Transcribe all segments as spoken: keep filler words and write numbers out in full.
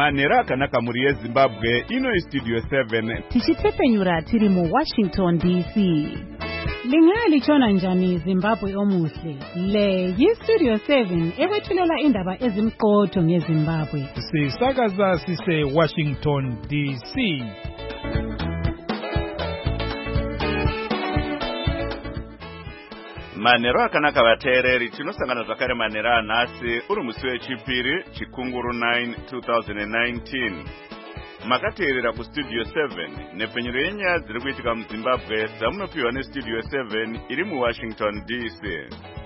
Manera akanaka muri yeZimbabwe ino istudio seven. Tichitepenyura tiri mu Washington D C. Lingali chona njani Zimbabwe omuhle. Le yistudio seven ekwethulela indaba ezimqotho ngeZimbabwe. Sisakaza sise Washington D C. Manero akanaka vateereri tinosangana zvakare manera anhasi uri musi wechipiri chikunguru nine twenty nineteen. Makateerera kustudio seven nepfenyuro yenyaya dziri kuitika muZimbabwe dzamunopiwa nestudio seven iri muWashington D C.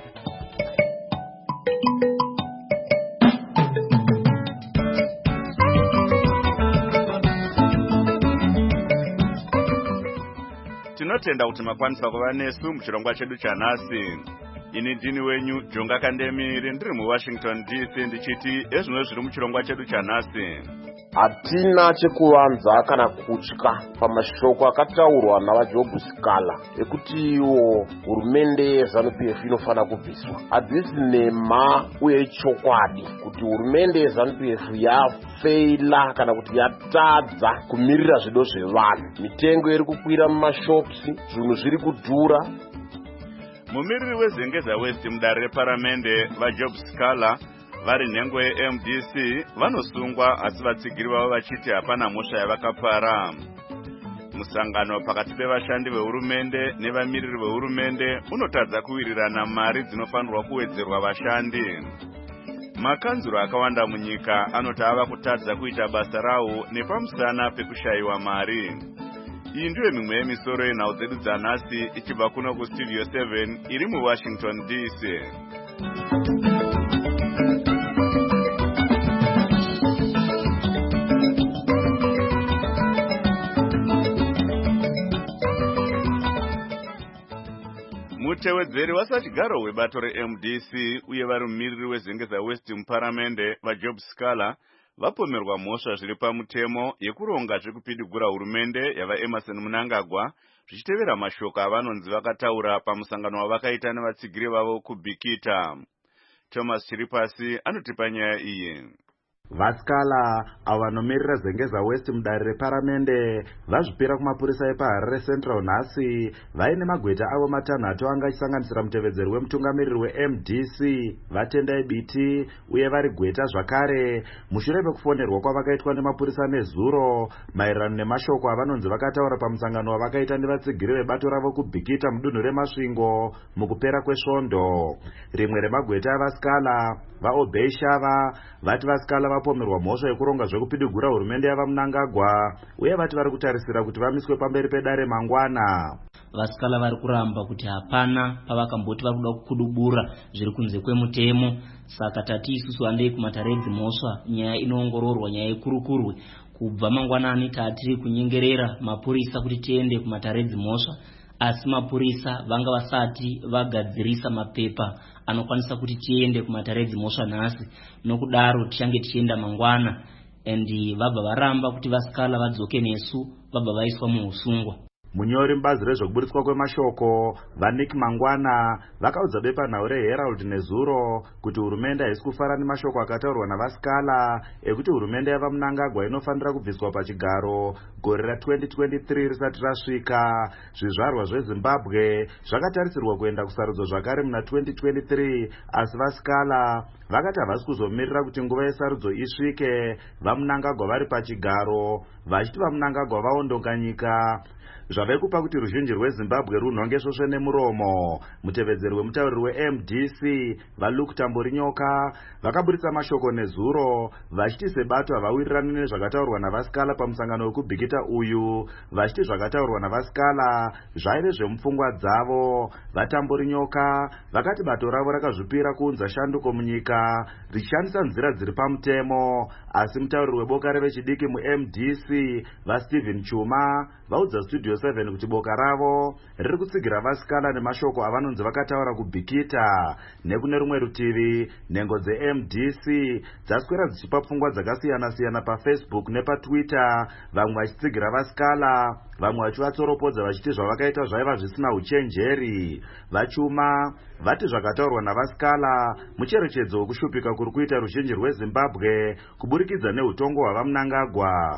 Tinotenda kuti makwanisa kuva nesu muchirongwa chedu chanhasi. Ini ndini wenyu Jonga Kandemiri ndiri muWashington D C ndichiti ezvino zviri muchirongwa chedu chanhasi. Hatina chekuvanza kana kutya pamashoko akataurwa navaJob Scala ekuti iwo hurumende yeZANU-P F inofana kubviswa. Hadzisi nhema uye ichokwadi kuti hurumende yeZANU-P F yafeila kana kuti yatadza kumirira zvido zvevanhu. Mitengo iri kukwira mumashops, zvinhu zviri kudhura. Mumiriri weZengeza West mudare reparamende vaJob Scala vari nhengo yeM D C vanosungwa asi vatsigiri vavo vachiti hapana mhosva yavakapara. Musangano pakati pevashandi vehurumende nevamiriri vehurumende unotadza kuwirirana mari dzinofanirwa kuwedzerwa vashandi. Makanzuro akawanda munyika anoti ava kutadza kuita basa rawo nepamusana pekushayiwa mari. Iyi ndiyo mimwe yemisoro yenhau dzedu dzanhasi ichibva kuno kustudio seven iri muWashington D C. Mutewedzeri wasachigaro webato reM D C uye vari mumiriri weZengeza West muparamende vaJob Scala vapomerwa mhosva zviri pamutemo yekuronga zvekupidigura hurumende yavaEmerson Mnangagwa zvichitevera mashoko avanonzi vakataura pamusangano wavakaita nevatsigiri vavo kuBikita. Thomas Chiripasi anotipa nyaya iyi. Vascala avanomirira Zengeza West mudare reparamende vazvipira kumapurisa epaHarare Central nhasi vaine magweta avo matanhatu anga achisanganisira mutevedzeri wemutungamiriri weM D C Vatendai Biti uye vari gweta zvakare mushure mekufonerwa kwavakaitwa nemapurisa nezuro maererano nemashoko avanonzi vakataura pamusangano wavakaita nevatsigiri vebato ravo kuBikita mudunhu reMasvingo mukupera kwesvondo. Rimwe remagweta aVascala vaObey Shava vati Vascala vapomerwa mhosva yekuronga zvekupidigura hurumende yava Mnangagwa uye vati vari kutarisira kuti vamiswe pamberi pedare mangwana. Vascala vari kuramba kuti hapana pavakamboti vari kuda kukudubura zviri kunze kwemutemo, saka tati isusu handei kumatare edzimhosva nyaya inoongororwa nyaya ikurukurwe. Kubva mangwanani tatiri kunyengerera mapurisa kuti tiende kumatare edzimhosva, asi mapurisa vanga vasati vagadzirisa mapepa anokwanisa kuti tiende kumatare edzimhosva nhasi. Nokudaro tichange tichienda mangwana, and vabva varamba kuti Vascala vadzoke nesu, vabva vaiswa muusungwa. Munyori mubazi rezvokuburitswa kwemashoko vaNick Mangwana vakaudza bepanhau reHerald nezuro kuti hurumende haisi kufara nemashoko akataurwa naVascala ekuti hurumende yava Mnangagwa inofanira kubviswa pachigaro gore ratwenty twenty-three risati rasvika. Zvizvarwa zveZimbabwe zvakatarisirwa kuenda kusarudzo zvakare muna twenty twenty-three asi Vascala vakati havasi kuzomirira kuti nguva yesarudzo isvike vaMnangagwa vari pachigaro vachiti vaMnangagwa vaondoka nyika. Zvave kupa kuti ruzhinji rweZimbabwe runhonge svosve nemuromo. Mutevedzeri wemutauriri weM D C vaLuke Tamburinyoka vakaburitsa mashoko nezuro vachiti sebato havawirirani nezvakataurwa naVascala pamusangano wekuBikita uyu, vachiti zvakataurwa naVascala zvaive zvemupfungwa dzavo. VaTamburinyoka vakati bato ravo rakazvipira kuunza shanduko munyika richishandisa nzira dziri pamutemo, asi mutauriri weboka revechidiki muM D C vaStephen Chuma vaudza studio seven kuti boka ravo riri kutsigira vasikana nemashoko avanonzi vakataura kubhikita. Nekune rumwe rutivi nhengo dze-M D C dzaswera dzichipa pfungwa dzakasiyana-siyana paFacebook nepatwitter, vamwe vachitsigira vasikala, vamwe vachivatsoropodza vachiti zvavakaita zvaiva zvisina uchenjeri. Vachuma vati zvakataurwa navasikala mucherechedzo wekushupika kuri kuita ruzhinji rweZimbabwe kuburikidza neutongo hwavaMnangagwa.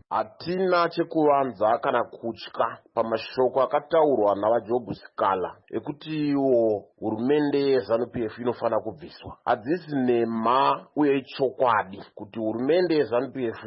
Hatina chekuvanza kana kutya pamashoko akataurwa navaJob Sikala ekuti iwo hurumende yeZANU-P F inofana kubviswa. Hadzisi nhema uye ichokwadi kuti hurumende yeZANU-P F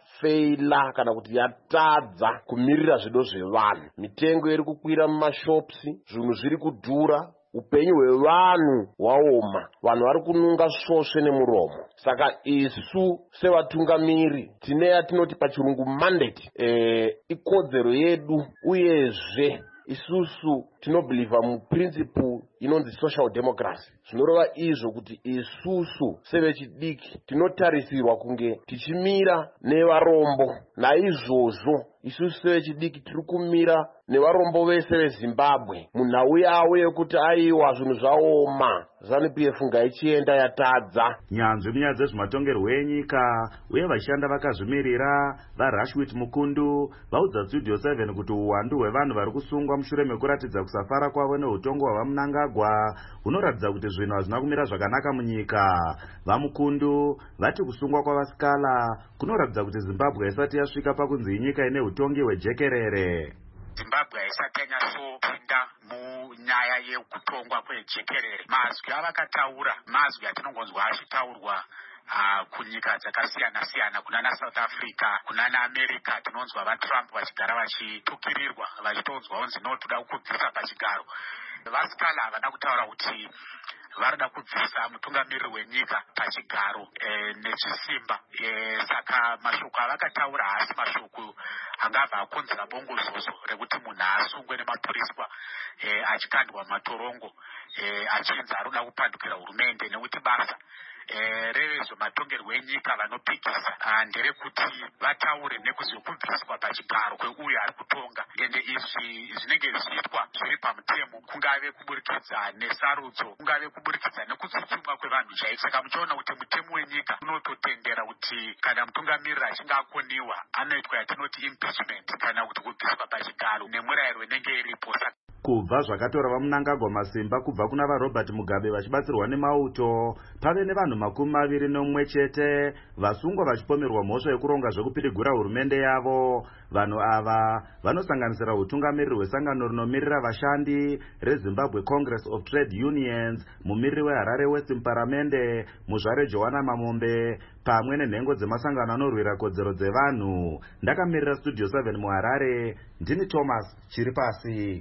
yafeila kana kuti yatadza kumirira zvido zvevanhu. Mitengo iri kukwira mumashopsi, zvinhu zviri kudhura, upenyu hwevanhu hwaoma, vanhu vari kununga svosve nemuromo. Saka isu sevatungamiri tine yatinoti pachirungu mandate, eh, ikodzero yedu uyezve isusu tinobhilivha muprinciple inonzi social democracy. Zvinoreva izvo kuti isusu sevechidiki tinotarisirwa kunge tichimira nevarombo. Naizvozvo isusu sevechidiki tiri kumira nevarombo vese veZimbabwe munhau yavo yekuti aiwa zvinhu zvaoma, ZANU-P F ngaichienda yatadza. Nyanzvi munyaya dzezvematongerwo enyika uye vashanda vakazvimirira vaRashwit Mukundu vaudza Studio seven kuti uwandu hwevanhu vari kusungwa mushure mekuratidza kusafara kwavo neutongo hwavaMnangagwa hunoratidza kuti zvinhu hazvina kumira zvakanaka munyika. VaMukundu vati kusungwa kwavasikala kunoratidza kuti Zimbabwe haisati yasvika pakunzi inyika ine utongi hwejekerere. Zimbabwe haisati yanyatsopinda munyaya yekutongwa kwejekerere. Mazwi avakataura mazwi atinongonzwa achitaurwa Uh, kunyika dzakasiyana-siyana, kunana South Africa, kunana America, tinonzwa vaTrump vachigara vachitukirirwa, vachitonzwa onzi no toda kubvisa pachigaro. Vasikala havana kutaura kuti varida kubvisa mutungamiriri wenyika pachigaro e, nechisimba. E, saka mashoko avakataura haasi mashoko angabva akonzera bongozozo rekuti munhu asungwe nemapuriswa e, achikandwa matorongo e, achinzi arikuda kupandukira hurumende nekuti basa Eh, revezvo matongerwo enyika vanopikisa nderekuti vataure nekuzokubviswa pachigaro kweuyo ari kutonga. Ende izvi zvinenge zviitwa zviri pamutemo, kungave kuburikidza nesarudzo, kungave kuburikidza nekutsutsumwa kwevanhu chaiko. Saka muchaona kuti mutemo wenyika unototendera kuti kana mutungamiriri achinge akoniwa anoitwa yatinoti impeachment kana kuti kubviswa pachigaro nemurayiro inenge iripo. Kubva zvakatora vaMnangagwa masimba kubva kuna vaRobert Mugabe vachibatsirwa nemauto, pave nevanhu makumi maviri nomwe chete vasungwa vachipomerwa mhosva yekuronga zvekupirigura hurumende yavo. Vanhu ava vanosanganisira utungamiriri hwesangano rinomirira vashandi reZimbabwe Congress of Trade Unions, mumiriri weHarare West muparamende muzvare Joanna Mamombe, pamwe nenhengo dzemasangano anorwira kodzero dzevanhu. Ndakamirira Studio seven muHarare, ndini Thomas Chiripasi.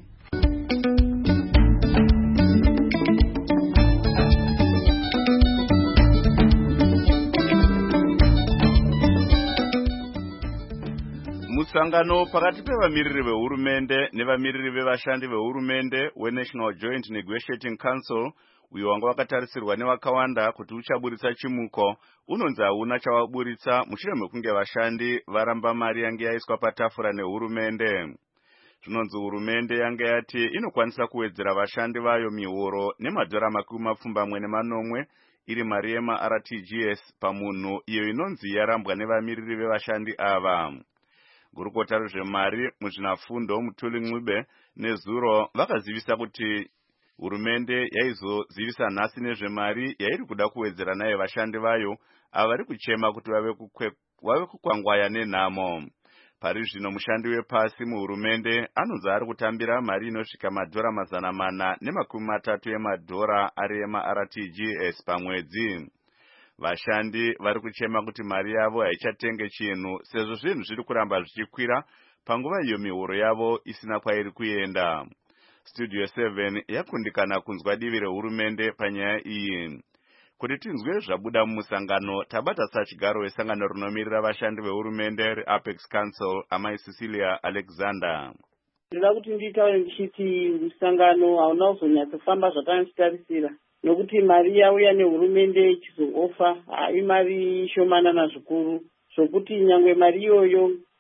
Musangano pakati pevamiriri vehurumende nevamiriri vevashandi vehurumende weNational Joint Negotiating Council uyo wanga wakatarisirwa nevakawanda kuti uchaburitsa chimuko unonzi hauna chawaburitsa mushure mekunge vashandi varamba mari yange yaiswa patafura nehurumende. Zvinonzi hurumende yange yati inokwanisa kuwedzera vashandi vayo mihoro nemadhora makumi mapfumbamwe nemanomwe iri mari yemaR T G S pamunhu, iyo inonzi yarambwa nevamiriri vevashandi ava. Gurukota rezvemari muzvinafundo Mutuli Ncube nezuro vakazivisa kuti hurumende yaizozivisa nhasi nezvemari yairi kuda kuwedzera nayo vashandi vayo ava vari kuchema kuti vave kukwangwaya nenhamo. Pari zvino mushandi wepasi muhurumende anonzi ari kutambira mari inosvika madhora mazana mana nemakumi matatu emadhora ari emaR T G S pamwedzi. Vashandi vari kuchema kuti mari yavo haichatenge chinhu sezvo zvinhu zviri kuramba zvichikwira panguva iyo mihoro yavo isina kwairi kuenda. Studio seven yakundikana kunzwa divi rehurumende panyaya iyi. Kuti tinzwe zvabuda mumusangano, tabata sachigaro wesangano rinomirira vashandi vehurumende reApex Council, Amai Cecilia Alexander. Ndinoda kuti nditaure ndichiti musangano hauna kuzonyatsofamba zvatanitarisira, nokuti mari yauya nehurumende ichizoofa hai mari shomanana zvikuru, zvokuti nyangwe mari iyoyo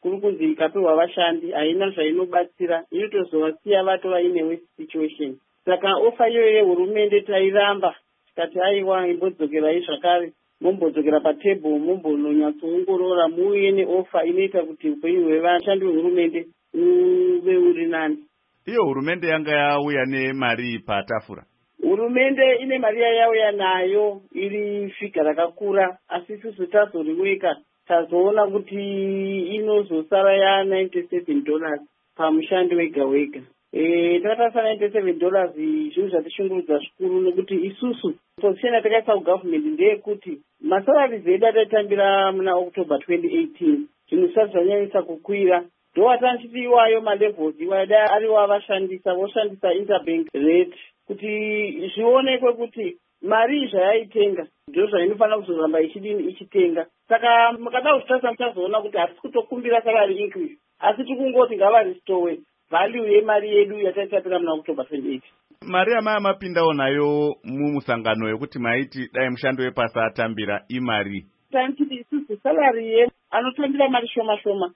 kuri kunzi ikapiwa vashandi haina zvainobatsira, inotozovasiya vatova ine worst situation. Saka ofa iyoyo yehurumende tairamba tikati aiwa imbodzokerai zvakare, mombodzokera patebho, mombononyatsoongorora muuye neofa inoita kuti upenyu hwevashandi vehurumende uve uri nani. Iyo hurumende yanga yauya nemari patafura? Hurumende ine mari yauya nayo iri figa rakakura, asi isusu tazoriweka tazoona kuti inozosara ya ninety-seven dollars pamushandi wega wega. E, takatasa ninety-seven dollars zvinhu zvatishungurudza zvikuru nekuti isusu position yatakaisa kugovernment ndeyekuti masalaries edu ataitambira muna October twenty eighteen zvinhu zvisati zvanyanyisa kukwira, ndo watanchiti iwayo malevels iwayo dai ariwo avashandisa voshandisa interbank rate kuti zvionekwe kuti mari zvayaitenga ndo zvainofanira kuzoramba ichidini ichitenga. Saka mukada kuzvitarisa muchazoona kuti hatisi kutokumbira salary increase, asi tikungoti ngavarestore value yemari yedu yataitapira muna October twenty eight. Mari amaya mapindawo nayo mumusangano yekuti maiti dai mushando wepasi atambira imari. Tanchiti isusu salary ye anotambira mari shoma shoma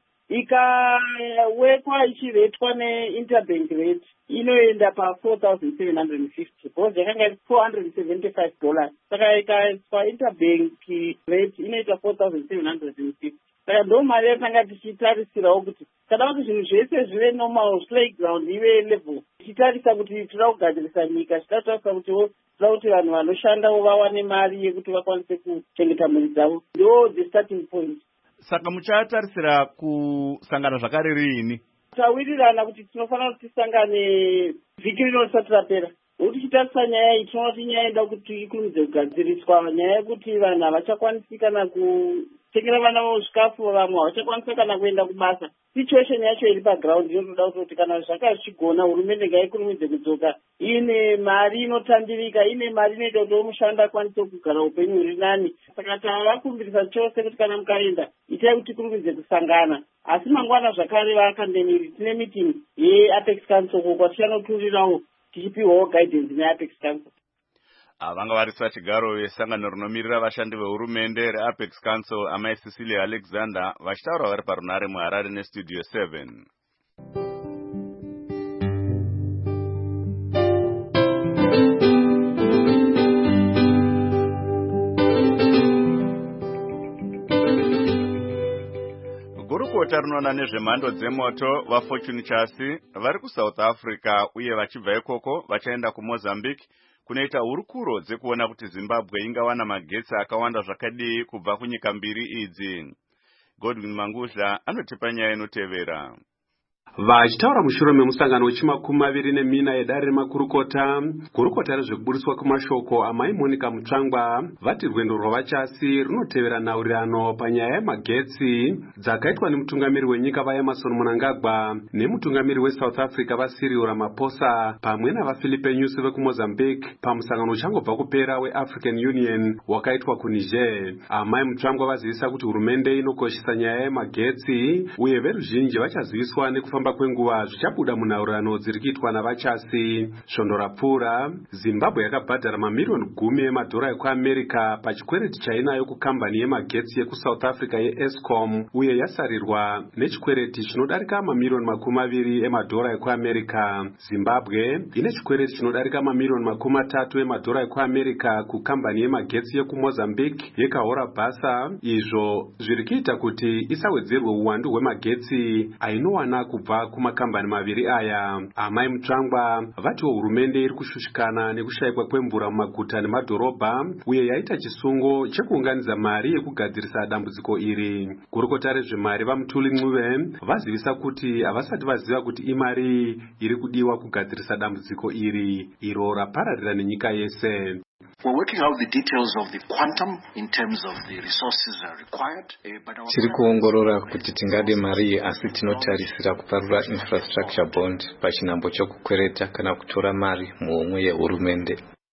ikawekwa ichiretwa neinterbank rate inoenda pa four thousand seven hundred fifty because yakanga iri four hundred seventy-five dollars. Saka ikaiswa interbank rate inoita four thousand seven hundred fifty. Saka ndo mari yatanga tichitarisirawo kuti kada kuti zvinhu zvese zvive normal, playground ive level, tichitarisa kuti tinoda kugadzirisa nyika, tichitarisa kuti tinoda kuti vanhu vanoshandawo vawane mari yekuti vakwanise kuchengeta mhuri dzavo. Ndo the starting point. Saka muchatarisira kusangana zvakare riini? Tawirirana kuti tinofanira kuti tisangane vhiki rino risati rapera. Nokuti tichitarisa nyaya iyi tinoona kuti nyaya inoda kuti ikurumidze kugadziriswa, nyaya yekuti vanhu havachakwanisi kana kutengera vana vavo zvikafu, vamwe havachakwanisa kana kuenda kubasa. Situation yacho iri paground inotoda kuti kana zvaka zvichigona hurumende ngaikurumidze kudzoka ine mari inotambirika, ine mari inoita kuti mushanda akwanise kugara upenyu huri nani. Saka tavakumbirisa chose kuti kana mukaenda itai kuti tikurumidze kusangana. Asi mangwana zvakare vakandemiri tine meeting yeApex Council ko kwatichanoturirawo tichipiwawo guidance neApex Council. Vanga varisi vachigaro vesangano rinomirira vashandi vehurumende reApex Council amai Cecilia Alexander vachitaura vari parunare muHarare nestudio seven. Gurukota rinoona nezvemhando dzemoto vaFortune Chassis vari kuSouth Africa uye vachibva ikoko vachaenda kuMozambique kunoita hurukuro dzekuona kuti Zimbabwe ingawana magetsi akawanda zvakadii kubva kunyika mbiri idzi. Godwin Mangudla anotipa nyaya inotevera. Vachitaura mushure memusangano wechimakumi maviri nemina edare remakurukota, gurukota rezvekuburiswa kwemashoko amai Monica Mutsvangwa vati rwendo rwavachasi runotevera nhaurirano panyaya yemagetsi dzakaitwa nemutungamiri wenyika vaEmmerson Mnangagwa nemutungamiri weSouth Africa vaCyril Ramaphosa pamwe navaPhilippe Nyusi vekuMozambique pamusangano uchangobva kupera weAfrican Union wakaitwa kuNiger. Amai Mutsvangwa vazivisa kuti hurumende inokoshesa nyaya yemagetsi uye veruzhinji vachaziviswa nekufa kwenguva zvichabuda munhaurirano dziri kuitwa navachasi. Svondo rapfuura, Zimbabwe yakabhadhara mamiliyoni gumi emadhora ekuAmerica pachikwereti chainayo kukambani yemagetsi yekuSouth Africa yeEscom uye yasarirwa nechikwereti chinodarika mamiliyoni makumi maviri emadhora ekuAmerica. Zimbabwe ine chikwereti chinodarika mamiliyoni makumi matatu emadhora ekuAmerica kukambani yemagetsi yekuMozambique yekahora basa, izvo zviri kuita kuti isawedzerwe uwandu hwemagetsi ainowana kubva kumakambani maviri aya. Amai Mutsvangwa vatiwo hurumende iri kushushikana nekushayikwa kwemvura mumaguta nemadhorobha uye yaita chisungo chekuunganidza mari yekugadzirisa dambudziko iri. Gurukota rezvemari vaMutuli Ncube vazivisa kuti havasati vaziva kuti imari iri kudiwa kugadzirisa dambudziko iri iro rapararira nenyika yese. We're working out the details of the quantum in terms of the resources are required. Tiri kuongorora kuti tingade mari asi tinotarisira kuparura infrastructure bond pachinambo chokukwereta kana kutora mari muhomwe yehurumende.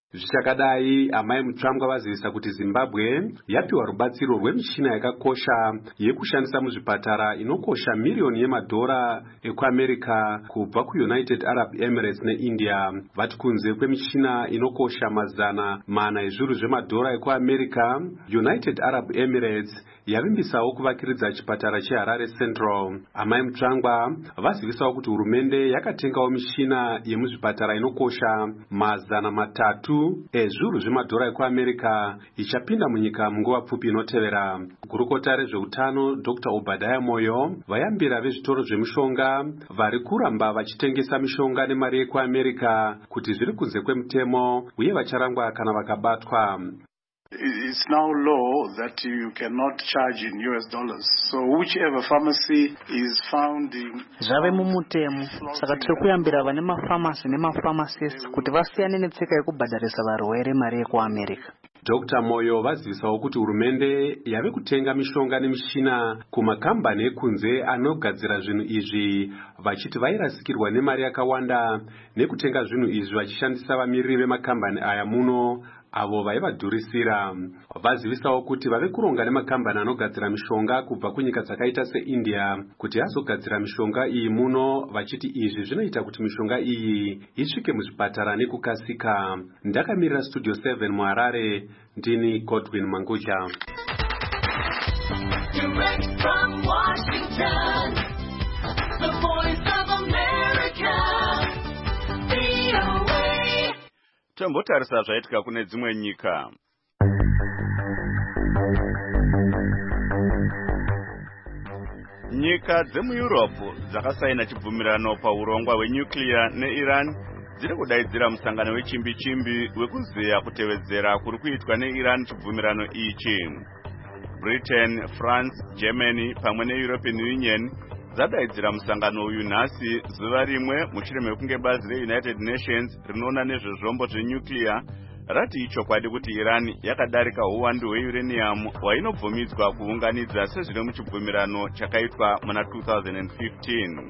Zvichakadai, amai Mutsvangwa vazivisa kuti Zimbabwe yapiwa rubatsiro rwemichina yakakosha yekushandisa muzvipatara inokosha miriyoni yemadhora ekuAmerica kubva kuUnited Arab Emirates neIndia. Vati kunze kwemichina inokosha mazana mana ezviuru zvemadhora ekuAmerica, United Arab Emirates yavimbisawo kuvakiridza chipatara cheHarare Central. Amai Mutsvangwa vazivisawo kuti hurumende yakatengawo michina yemuzvipatara inokosha mazana matatu ezviuru zvemadhora ekuAmerica ichapinda munyika munguva pfupi inotevera. Gurukota rezveutano Doctor Obadiah Moyo vayambira vezvitoro zvemishonga vari kuramba vachitengesa mishonga nemari yekuAmerica kuti zviri kunze kwemutemo uye vacharangwa kana vakabatwa. It's now law that you cannot charge in U S dollars. So whichever pharmacy is found in zvave mumutemo, saka tiri kuyambira vane mafamasi nemafamasists kuti vasiyane netsika yekubhadharisa varwere mari yekuAmerica. Doctor Moyo vazivisawo kuti hurumende yave kutenga mishonga nemishina kumakambani ekunze anogadzira zvinhu izvi, vachiti vairasikirwa nemari yakawanda nekutenga zvinhu izvi vachishandisa vamiriri vemakambani aya muno avo vaivadhurisira. Vazivisawo kuti vave kuronga nemakambani anogadzira mishonga kubva kunyika dzakaita seIndia kuti azogadzira mishonga iyi muno, vachiti izvi zvinoita kuti mishonga iyi isvike muzvipatara nekukasika. Ndakamirira Studio seven muHarare, ndini Godwin Manguja. Direct from Washington, the voice of America, V O A. Tombotarisa zvaitika kune dzimwe nyika. Nyika dzemuEurope dzakasaina chibvumirano paurongwa hwenyuclear neIran dziri kudaidzira musangano wechimbi-chimbi wekuzeya kutevedzera kuri kuitwa neIran chibvumirano ichi. Britain, France, Germany pamwe neEuropean Union dzadaidzira musangano uyu nhasi zuva rimwe mushure mekunge bazi reUnited Nations rinoona nezvezvombo zvenyuclear rati ichokwadi kuti Iran yakadarika uwandu hweuranium hwainobvumidzwa kuunganidza sezviri muchibvumirano chakaitwa muna two thousand fifteen.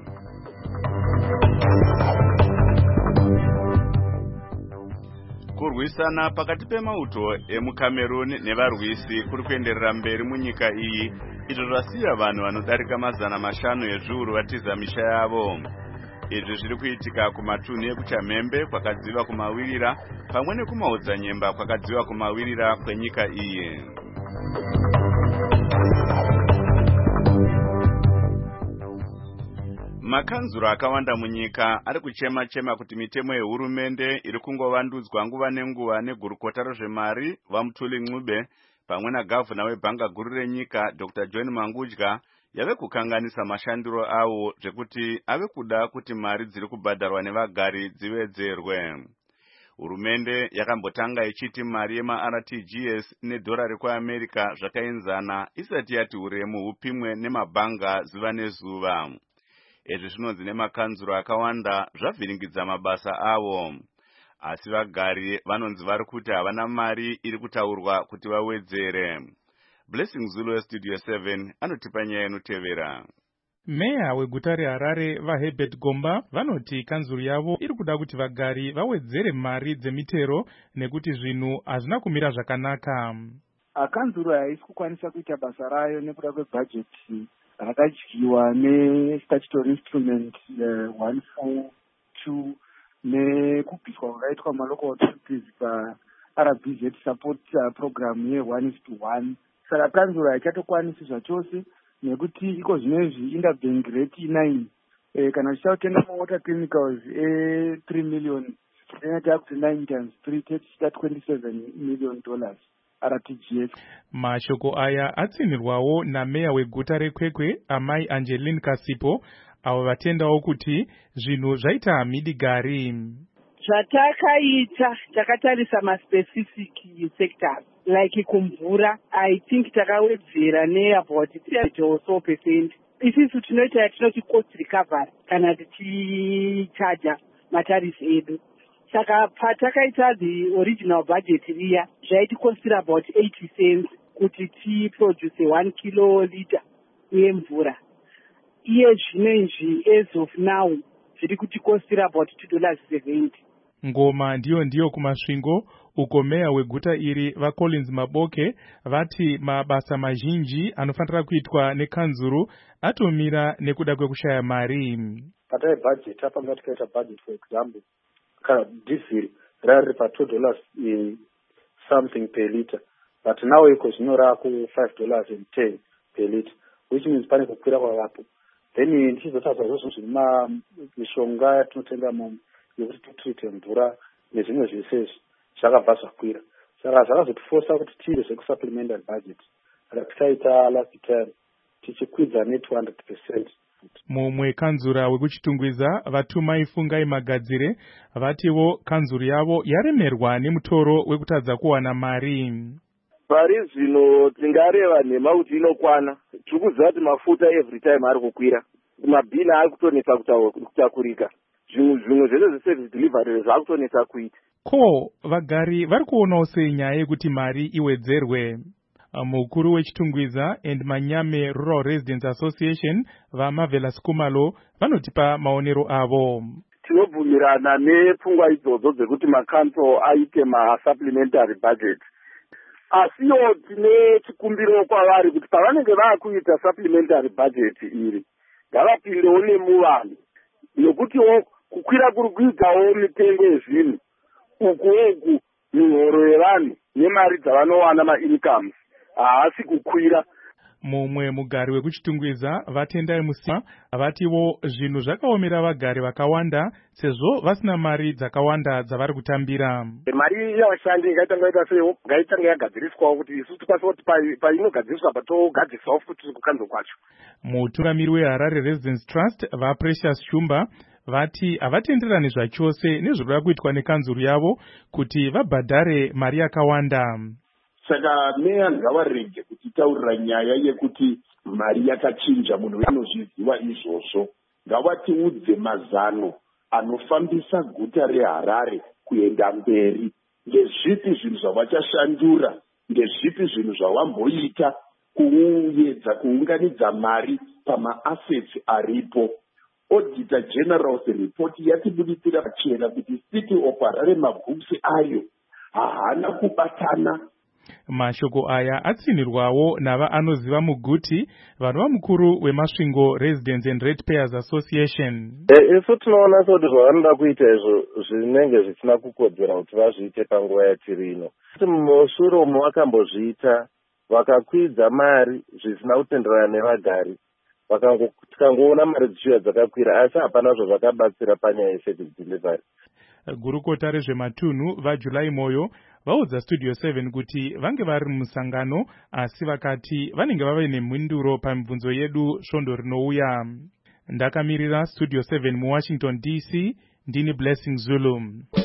Kurwisana pakati pemauto emuCameroon nevarwisi kuri kuenderera mberi munyika iyi, izvo zvasiya vanhu vanodarika mazana mashanu ezviuru vatiza misha yavo. Izvi zviri kuitika kumatunhu ekuChamhembe kwakadziva kumawirira pamwe nekumaodzanyemba kwakadziva kumawirira kwenyika iyi. Makanzuro akawanda munyika ari kuchema-chema kuti mitemo yehurumende iri kungovandudzwa nguva nenguva negurukota rezvemari vaMutuli Ncube pamwe nagavhuna webhanga guru renyika Doctor John Mangudya yave kukanganisa mashandiro awo zvekuti ave kuda kuti mari dziri kubhadharwa nevagari dziwedzerwe. Hurumende yakambotanga ichiti mari yemaR T G S nedhora rekuAmerica zvakaenzana isati yati uremu hupimwe nemabhanga zuva nezuva. Izvi zvinonzi nemakanzuro akawanda zvavhiringidza mabasa avo. Asi vagari vanonzi vari kuti havana mari iri kutaurwa kuti vawedzere. Blessing Zulu weStudio seven anotipa nyaya inotevera. Meya weguta reHarare vaHerbert Gomba vanoti kanzuro yavo iri kuda kuti vagari vawedzere mari dzemitero nekuti zvinhu hazvina kumira zvakanaka. Kanzuro haisi kukwanisa kuita basa rayo nekuda kwebhajeti rakadyiwa nestatutory instrument uh, one four two nekubviswa kwakaitwa malocal authorities paR B Z support uh, program ye one is to one. Saka kanzuro haichatokwanisi zvachose nekuti iko zvinezvi interbank rate nine e, kana tichatenga mawater chemicals e three million tinenge yakuti nine times three tichita twenty-seven million dollars R T G S. Mashoko aya atsinirwawo nameya weguta reKwekwe amai Angeline Kasipo avo vatendawo kuti zvinhu zvaita midigari. Zvatakaita takatarisa maspecific sectors like kumvura I think takawedzera ne about three or so percent. Isisu tinoita tinoti cost recovery kana tichichaja matarifu edu. Saka patakaita the original budget iya zvaitikostira about eighty cents kuti tiproduce one kiloliter yemvura. Iye zvinezvi as of now zviri kutikostira about two dollars seventy. ngoma ndiyo ndiyo kumasvingo, uko meya weguta iri vaCollins Maboke vati mabasa mazhinji anofanira kuitwa nekanzuru atomira nekuda kwekushaya mari. Patai budget apa ngatikaita budget, for example kana diesel rari pa two dollars something per liter, but now iko zvinora ku five dollars and ten per liter, which means pane kukwira kwavapo. Then ndichizotaura zvozvo zvima mishonga yatinotenga mu yekuti titreate mvura nezvimwe zvese zvakabva zvakwira, saka zvakazotifosa kuti tiite zvekusupplementary budget rakitaita last time tichikwidza ne two hundred percent. Mumwe kanzura wekuchitungwiza vatumai Fungai Magadzire vatiwo kanzuru yavo yaremerwa nemutoro wekutadza kuwana mari. Pari zvino tingareva nhema kuti inokwana. Tikuziva kuti mafuta every time ari kukwira, mabhini ari kutonesa kutakurika, zvimwe zvese zveservice delivery zvakutonesa kuita. Ko vagari vari kuonawo sei nyaya yekuti mari iwedzerwe? Mukuru wechitungwiza and Manyame Rural Residents Association vaMavela Skumalo vanotipa maonero avo. Tinobvumirana nepfungwa idzodzo dzekuti makanto aite ma-supplementary budget. Asiyo tine chikumbiro kwavari kuti pavanenge vakuita supplementary budget iri ngavapindewo nemuvanhu, nokutiwo kukwira kuri kuitawo mitengo yezvinhu uku uku mihoro yevanhu nemari dzavanowana ma-incomes haasi kukwira. Mumwe mugari wekuchitungwiza vatendai Musima vatiwo zvinhu zvakaomera vagari vakawanda sezvo vasina mari dzakawanda dzavari kutambira. Mari yavashandi ngaitanga yaita sewo ngaitanga yagadziriswawo kuti isusu tikwanise kuti painogadziriswa patogadzisawo futi kukanzo kwacho. Mutungamiri weHarare Residence Trust vaPrecious Shumba vati havatenderani zvachose nezvinoda kuitwa nekanzuru yavo kuti vabhadhare mari yakawanda. Saka meya ngavarege kutitaurira nyaya yekuti mari yakachinja, munhu anozviziva izvozvo. Ngavatiudze mazano anofambisa guta reHarare kuenda mberi. Ndezvipi zvinhu zvavachashandura, ndezvipi zvinhu zvavamboita kuedza kuunganidza mari pama-assets aripo. Auditor General's report yatibuditsira pachena kuti City of Harare mabhuksi ayo haana kubatana. Mashoko aya atsinirwawo nava anoziva muguti vanova mukuru wemasvingo Residents and Ratepayers Association. Isu tinoona kuti zvavanoda kuita izvo zvinenge zvisina kukodzera kuti vazviite panguva yatiri ino. Mushure umo vakambozviita vakakwidza mari zvisina kutenderana nevagari, tikangoona mari dzichiuya dzakakwira, asi hapana zvazvakabatsira panyaya yeservice delivery. Gurukota rezvematunhu vaJulai Moyo vaudza Studio seven kuti vange vari mumusangano, asi vakati vanenge vave nemhinduro pamibvunzo yedu svondo rinouya. Ndakamirira Studio seven muWashington D C, ndini Blessing Zulu.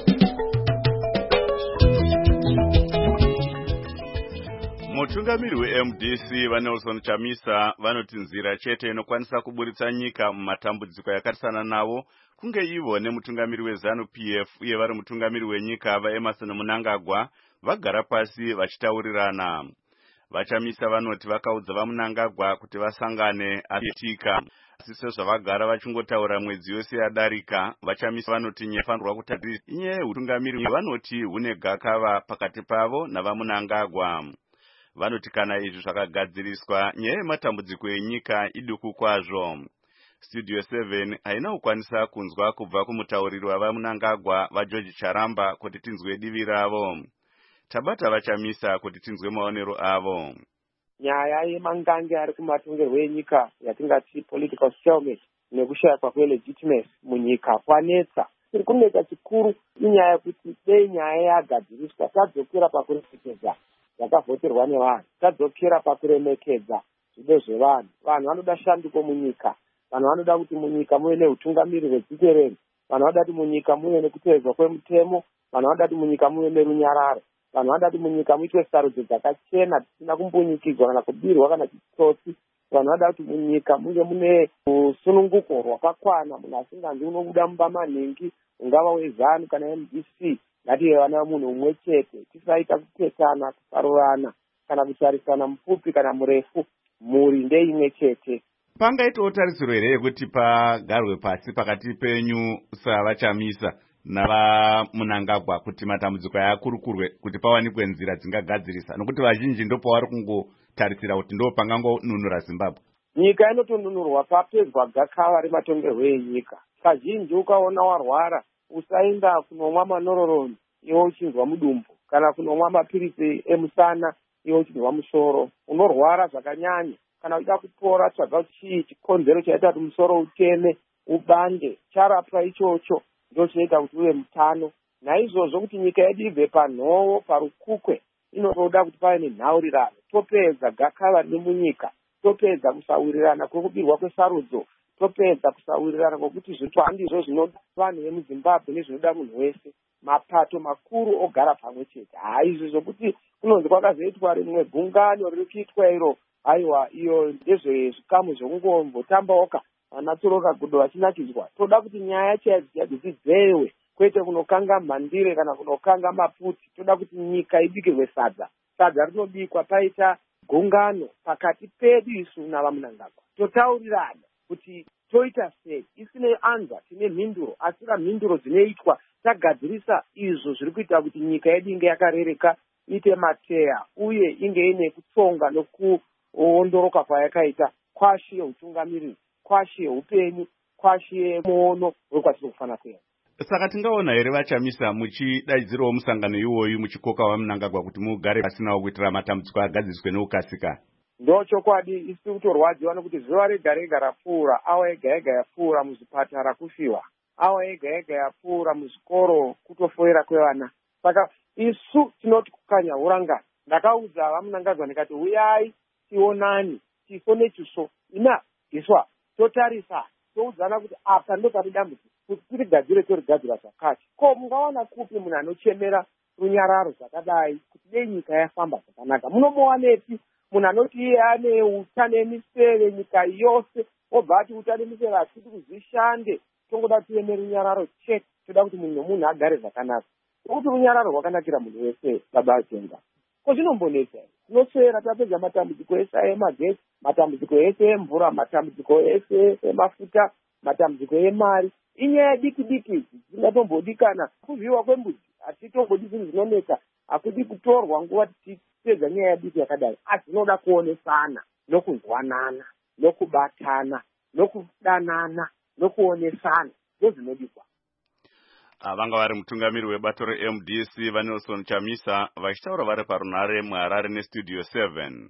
Mutungamiri weM D C vaNelson Chamisa vanoti nzira chete inokwanisa kuburitsa nyika mumatambudziko yakatisana nawo kunge ivo nemutungamiri weZanu P F uye vari mutungamiri wenyika vaEmerson Mnangagwa vagara pasi vachitaurirana. VaChamisa vanoti vakaudza vaMnangagwa kuti vasangane achiitika, asi sezvavagara vachingotaura mwedzi yose yadarika. VaChamisa vanoti nyefanirwa kuti inyaya yehutungamiri vanoti hune gakava pakati pavo navaMnangagwa. Vanoti kana izvi zvakagadziriswa nyaya yematambudziko enyika iduku kwazvo. Studio seven haina kukwanisa kunzwa kubva kumutauriri wavaMnangagwa vaGeorge Charamba kuti tinzwe divi ravo. Tabata VaChamisa kuti tinzwe maonero avo. Nyaya yemangange ari kumatongerwo enyika yatingati political stalemate nekushaya kwakwe legitimacy munyika kwanetsa. Iri kunetsa chikuru inyaya kuti dei nyaya yagadziriswa tadzokera pakuremekedza yakavhoterwa nevanhu, tadzokera pakuremekedza zvido zvevanhu. Vanhu vanoda shanduko munyika, vanhu vanoda kuti munyika muve neutungamiri hwedzikerere, vanhu vanoda kuti munyika muve nekutedzwa kwemutemo, vanhu vanoda kuti munyika muve nerunyararo, vanhu vanoda kuti munyika muitwe sarudzo dzakachena dzisina kumbunyikidzwa kana kubirwa kana chitsotsi, vanhu vanoda kuti munyika munge mune rusununguko rwakakwana. Munhu asinganzi unobuda mumba manhingi, ungava weZanu kana M D C, ngative vana munhu umwe chete, tisaita kuketana, kuparurana kana kutarisana mupfupi kana murefu, muri ndeimwe chete. Pangaitawo tarisiro here yekuti pagarwe pasi pakati penyu savaChamisa navamunangagwa kuti matambudziko aya akurukurwe kuti pawanikwe nzira dzingagadzirisa, nokuti vazhinji ndo pavari kungotarisira kuti ndo pangangonunura Zimbabwe. Nyika inotonunurwa papedzwa gakava rematongerwo enyika. Kazhinji ukaona warwara usaenda kunomwa manororoni iwe uchinzwa mudumbu, kana kunomwa mapirisi emusana iwe uchinzwa musoro. Unorwara zvakanyanya, kana uchida kupora tsvaga chii chikonzero chaita kuti musoro uteme ubande, charapwa ichocho ndo chinoita kuti uve mutano. Naizvozvo kuti nyika yedu ibve panhovo parukukwe inoda kuti pave nenhaurirano. Topedza gakava riri munyika, topedza kusawirirana kwekubirwa kwesarudzo, topedza kusawirirana kwekuti zvitwa handizvo zvinoda vanhu vemuZimbabwe nezvinoda munhu wese. Mapato makuru ogara pamwe chete. Haizvo zvokuti kunonzi kwakazoitwa rimwe gungano riri kuitwa iro, aiwa iyo ndezvezvikamu zvekungombotambaoka vana Toroka Gudo vachinakidzwa. Toda kuti nyaya chaidzo dzidzewe, kwete kunokanga mhandire kana kunokanga maputi. Toda kuti nyika ibikirwe sadza. Sadza rinobikwa paita gungano pakati pedu isu navamunangagwa. Totaurirana kuti toita sei, isine anza tine mhinduro, asika mhinduro dzinoitwa tagadzirisa izvo zviri kuita kuti nyika yedu inge yakarereka, ite mateya uye inge ine kutsonga nokuondoroka kwayakaita, kwashi yeutungamiriri, kwashi yeupenyu, kwashi yemuono wekwatiri kufana kuenda. Saka tingaona here vachamisa muchidaidzirawo musangano iwoyu muchikoka vamunangagwa kuti mugare pasinawo kuitira matambudziko agadziriswe neukasika? Ndo chokwadi, isi kutorwadziwa nekuti zuva rega rega rapfuura, awa ega ega yapfuura muzvipatara kufiwa, awa ega ega yapfuura muzvikoro kutofoira kwevana. Saka isu tinoti kukanya urangani. Ndakaudza vamunangagwa ndikati uyai tionani chiso nechiso, ina iswa totarisa toudzana kuti apa ndo pane dambudziko, kuti tirigadzire torigadzira zvakati. Ko mungawana kupi munhu anochemera runyararo zvakadai kuti dei nyika yafamba zvakanaka? Munomuwanepi munhu anoti iye ane utano miseve nyika yose, obva ati utano miseve hatidi kuzvishande, tongoda tieme runyararo chete, toda kuti munhu nomunhu agare zvakanaka. Nokuti runyararo rwakanakira munhu wese, baba atenga. Ko zvinombonesa here? Tinoswera tapedza matambudziko ese emagetsi, matambudziko ese emvura, matambudziko ese emafuta, matambudziko emari. Inyaya diki diki dzingatombodikana. Kuvhiyiwa kwembudzi hatitombodi zvinhu zvinonetsa, hakudi kutorwa nguva tichipedza nyaya diki yakadai. Asi dzinoda kuonesana, nokuzwanana, nokubatana, nokudanana, nokuonesana, ndozvinodikwa. Vanga vari mutungamiri webato re-M D C vaNelson Chamisa vachitaura vari parunare muHarare neStudio seven.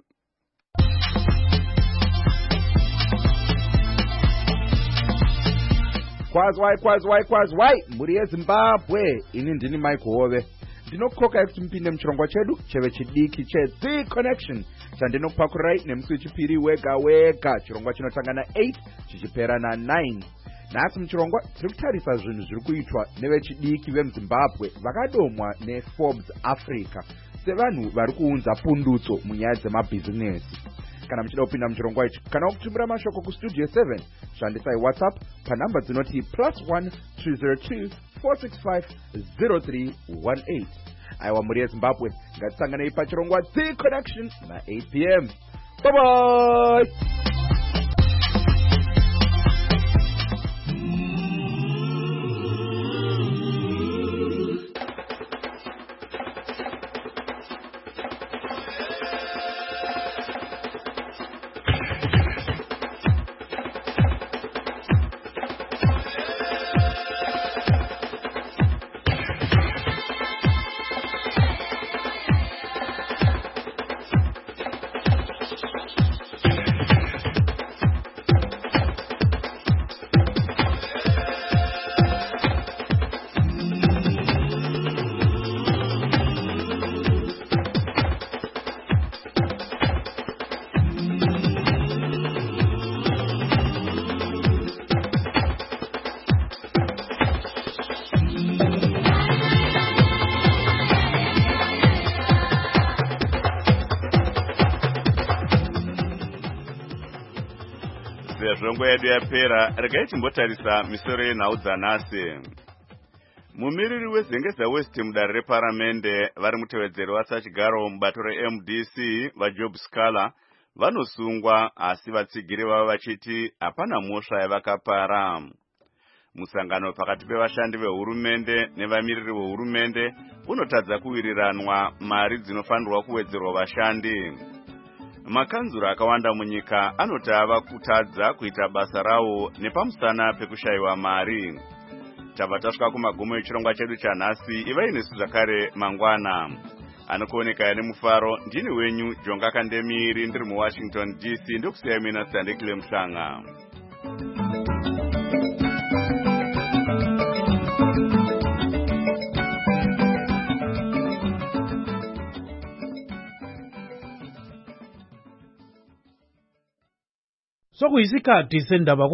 Kwazwai kwazwai kwazwai muri yeZimbabwe, ini ndini Mike Hove. Ndinokoka kuti mpinde muchirongwa chedu cheve chidiki cheThe Connection chandinokupakurai nemusi wechipiri wega wega. Chirongwa chinotanga na eight chichipera na nine. Nhasi muchirongwa tiri kutarisa zvinhu zviri kuitwa nevechidiki vemuZimbabwe vakadomwa neForbes Africa sevanhu vari kuunza pundutso munyaya dzemabhizinesi. Kana muchida kupinda muchirongwa ichi kana kutumbira mashoko kustudio seven, shandisai WhatsApp panhamba dzinoti plus one two zero two four six five zero three one eight. Aiwa muri yeZimbabwe, ngatisanganei pachirongwa The Connection na eight p m. Bye bye. Zvongo yedu yapera, regai timbotarisa misoro yenhau dzanhasi. Mumiriri wezengeza West mudare reparamende vari mutevedzero wasachigaro mubato re-M D C vaJob Scala vanosungwa asi vatsigiri vava vachiti hapana mhosva yavakapara. musangano pakati pevashandi vehurumende nevamiriri vehurumende unotadza kuwiriranwa mari dzinofanirwa kuwedzerwa vashandi. Makanzura akawanda munyika anoti ava kutadza kuita basa rawo nepamusana pekushayiwa mari. Tabva tasvika kumagumo echirongwa chedu chanhasi. Ivai nesu zvakare mangwana. Anokuoneka nemufaro ndini wenyu Jonga Kandemiri ndiri muWashington D C ndokusiyai mina Sandekile Mhlanga. Sokuyisikhathi sendaba